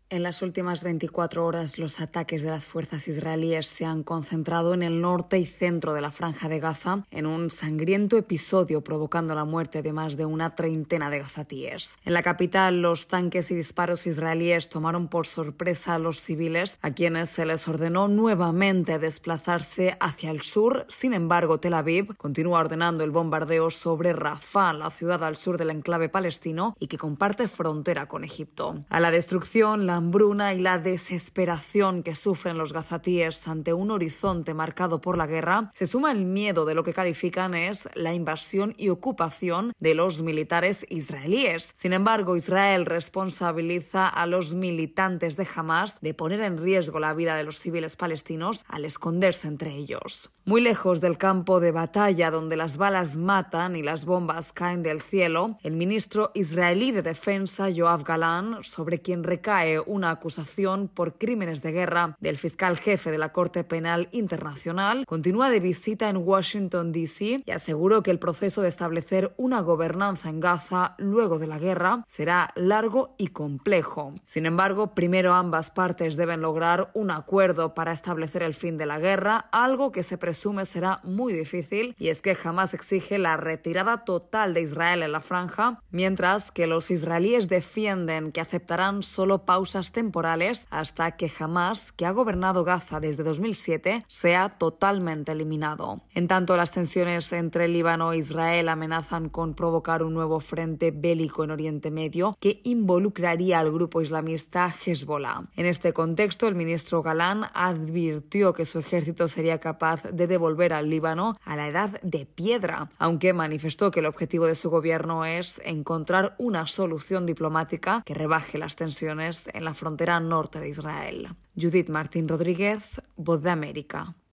En las últimas 24 horas, los ataques de las fuerzas israelíes se han concentrado en el norte y centro de la Franja de Gaza, en un sangriento episodio provocando la muerte de más de una treintena de gazatíes. En la capital, los tanques y disparos israelíes tomaron por sorpresa a los civiles, a quienes se les ordenó nuevamente desplazarse hacia el sur. Sin embargo, Tel Aviv continúa ordenando el bombardeo sobre Rafah, la ciudad al sur del enclave palestino y que comparte frontera con Egipto. A la destrucción, la hambruna y la desesperación que sufren los gazatíes ante un horizonte marcado por la guerra, se suma el miedo de lo que califican es la invasión y ocupación de los militares israelíes. Sin embargo, Israel responsabiliza a los militantes de Hamás de poner en riesgo la vida de los civiles palestinos al esconderse entre ellos. Muy lejos del campo de batalla donde las balas matan y las bombas caen del cielo, el ministro israelí de Defensa, Yoav Gallant, sobre quien recae una acusación por crímenes de guerra del fiscal jefe de la Corte Penal Internacional, continúa de visita en Washington, D.C. y aseguró que el proceso de establecer una gobernanza en Gaza luego de la guerra será largo y complejo. Sin embargo, primero ambas partes deben lograr un acuerdo para establecer el fin de la guerra, algo que se presume será muy difícil, y es que Hamás exige la retirada total de Israel en la franja, mientras que los israelíes defienden que aceptarán solo pausas temporales hasta que Hamás, que ha gobernado Gaza desde 2007, sea totalmente eliminado. En tanto, las tensiones entre Líbano e Israel amenazan con provocar un nuevo frente bélico en Oriente Medio que involucraría al grupo islamista Hezbollah. En este contexto, el ministro Galán advirtió que su ejército sería capaz de devolver al Líbano a la edad de piedra, aunque manifestó que el objetivo de su gobierno es encontrar una solución diplomática que rebaje las tensiones en la frontera norte de Israel. Judith Martín Rodríguez, Voz de América.